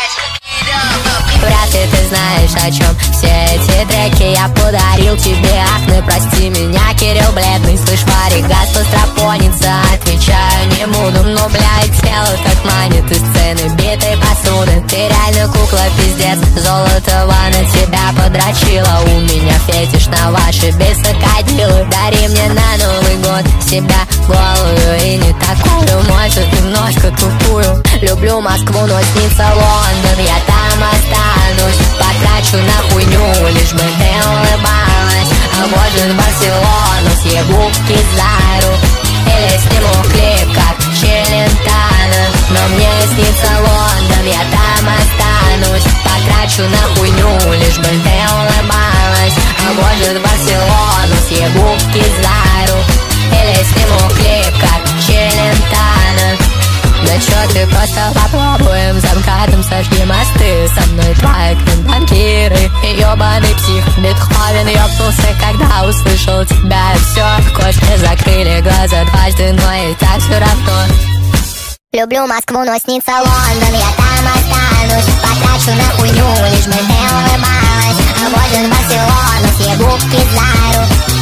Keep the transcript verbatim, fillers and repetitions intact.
Вряд ли ты знаешь, о чем все эти треки я подарил тебе. Ах, ну прости меня, Кирилл бледный. Слышь, Варик, газ постропонится. Отвечаю, не буду, но, блядь, тело так манит. Из сцены битой посуды ты реально кукла, пиздец. Золотого на тебя подрочила. У меня фетиш на ваши бесокодилы. Дари мне на Новый год себя голую и не такую, может, немножко тупую. Люблю Москву, но снится Лондон, я там останусь. Потрачу на хуйню, лишь бы ты улыбалась. А может, Барселону съебу Кизару. Или сниму клип, как Челентано. Но мне снится Лондон, я там останусь. Потрачу на хуйню, лишь бы ты улыбалась. А может, Барселону съебу Кизару. Или сниму клип, как Челентано. Да чё ты, просто попробуем. За МКАДом сожги мосты. Со мной твои банкиры и ёбаный псих Бетховен ёбнулся, когда услышал тебя. И всё, кошки закрыли глаза дважды, но и так всё равно. Люблю Москву, но снится Лондон, я там останусь. Потрачу на хуйню, лишь бы ты улыбалась. А может, Барселону съебу Кизару.